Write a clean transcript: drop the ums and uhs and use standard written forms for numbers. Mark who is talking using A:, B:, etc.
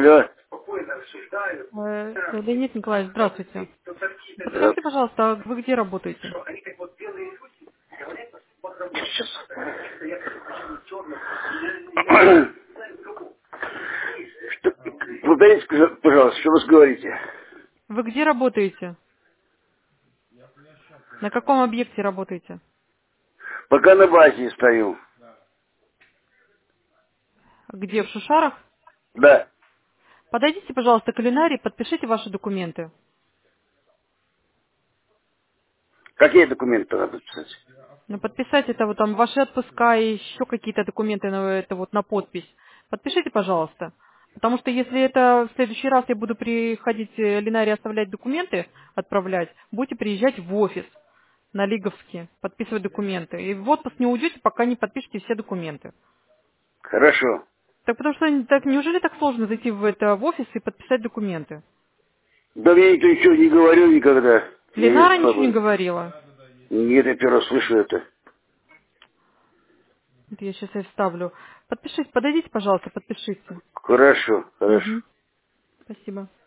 A: Алло.
B: Леонид Николаевич, здравствуйте. Подскажите, пожалуйста, а вы где работаете?
A: Что, повторите, пожалуйста, что вы говорите?
B: Вы где работаете? На каком объекте работаете?
A: Пока на базе стою.
B: Где, в Шушарах?
A: Да.
B: Подойдите, пожалуйста, к Кулинарии, подпишите ваши документы.
A: Какие документы надо писать?
B: Ну, подписать это вот там ваши отпуска и еще какие-то документы это вот на подпись. Подпишите, пожалуйста. Потому что если это в следующий раз я буду приходить в Линарии оставлять документы, отправлять, будете приезжать в офис на Лиговский, подписывать документы. И в отпуск не уйдете, пока не подпишете все документы.
A: Хорошо.
B: Так потому что так, неужели так сложно зайти в офис и подписать документы?
A: Да мне никто ничего не говорил никогда. Я
B: Ленара ничего не
A: слабый.
B: говорила.
A: Нет, я первый раз слышу это.
B: Это я сейчас и вставлю. Подпишите, подойдите, пожалуйста, подпишите.
A: Хорошо, хорошо.
B: Угу. Спасибо.